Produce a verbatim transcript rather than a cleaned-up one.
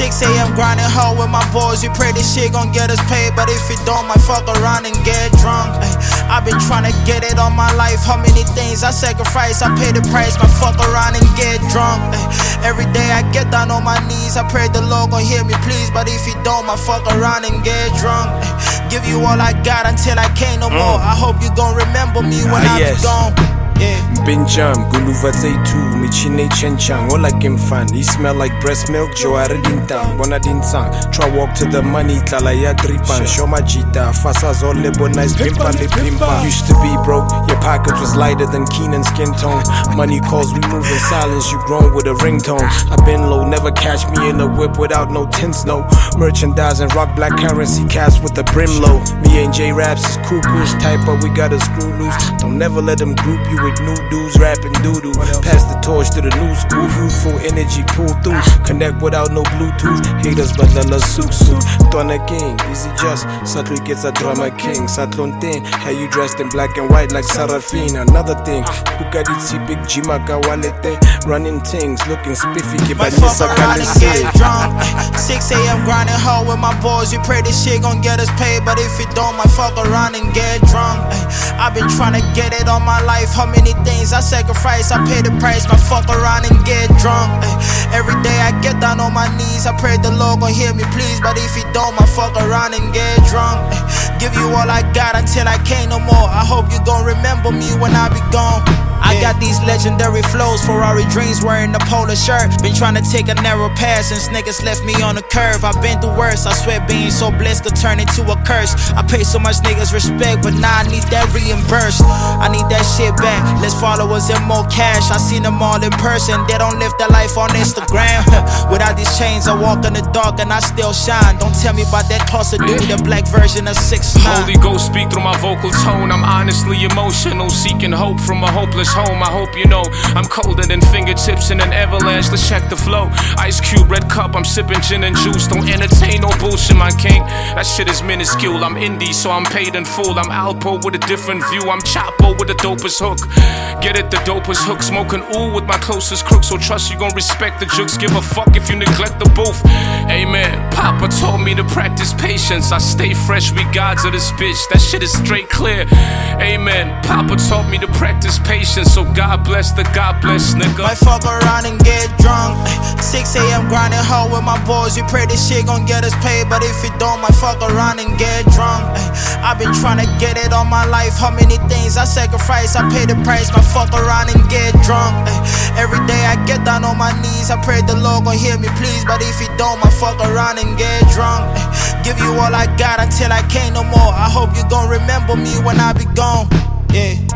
six A M grinding hard with my boys. We pray this shit gon' get us paid, but if it don't, might fuck around and get drunk. Ay, I've been trying to get it all my life. How many things I sacrifice, I pay the price. Might fuck around and get drunk. Ay, every day I get down on my knees. I pray the Lord gon' hear me, please. But if he don't, might fuck around and get drunk. Ay, give you all I got until I can't no more. I hope you gon' remember me when ah, I yes. be gone. Yeah. Benjam, Guluva Zaitu, Michine Chenchang, all like him fan. He smell like breast milk, Joe Aradintang, Bonadintang. Try walk to the money, Talaya Dripan, Shomajita, Fasas all lebo nice pimpa, le pimpa. Used to be broke, your pocket was lighter than Keenan's skin tone. Money calls, we move in silence, you grown with a ringtone. I been low, never catch me in a whip without no tints, no. Merchandise and rock black currency caps with the brim low. Me and J Raps is cuckoos type, but we gotta screw loose. Don't never let them group you with new dudes rapping doo-doo. Pass the torch to the new school, youthful energy pull through. Connect without no Bluetooth, haters but la suit suit. Twana King, easy just, Satlu gets a drama king. Satlon thing, how you dressed in black and white like Sarafina. Another thing, Bukaditsi big Jimaka walete. Running things, looking spiffy, might fuck around and get drunk. six A M grinding hard with my boys. We pray this shit gon' get us paid, but if it don't, might fuck around and get drunk. I've been trying to get it all my life. How many things I sacrifice, I pay the price. Might fuck around and get drunk. Every day I get down on my knees. I pray the Lord gon' hear me, please. But if he don't, might fuck around and get drunk. Give you all I got until I can't no more. I hope you gon' remember me when I be gone. I got these legendary flows, Ferrari dreams wearing the polo shirt. Been trying to take a narrow path since niggas left me on the curve. I've been through worse, I swear being so blessed could turn into a curse. I pay so much niggas respect, but now I need that reimbursed. I need that shit back, less followers and more cash. I seen them all in person, they don't live their life on Instagram. Without these chains I walk in the dark and I still shine. Don't tell me about that closer dude, the black version of six nine. Holy Ghost speak through my vocal tone. I'm honestly emotional, seeking hope from a hopeless home. I hope you know I'm colder than fingertips in an avalanche. Let's check the flow. Ice cube, red cup, I'm sipping gin and juice. Don't entertain no bullshit, my king. That shit is minuscule. I'm indie, so I'm paid in full. I'm Alpo with a different view. I'm Chapo with the dopest hook. Get it, the dopest hook. Smoking ooh with my closest crook. So trust you gon' respect the jokes. Give a fuck if you neglect the booth. Amen. Papa told me to practice patience. I stay fresh, we gods of this bitch. That shit is straight clear. Amen. Papa taught me to practice patience. So God bless the God bless nigga. Might fuck around and get drunk. six A M grinding hard with my boys. We pray this shit gon' get us paid, but if it don't, might fuck around and get drunk. I've been trying to get it all my life. How many things I sacrifice, I pay the price. Might fuck around and get drunk. Every day I get down on my knees. I pray the Lord gon' hear me, please. But if he don't, might fuck around and get drunk. Give you all I got until I can't no more. I hope you gon' remember me when I be gone. Yeah.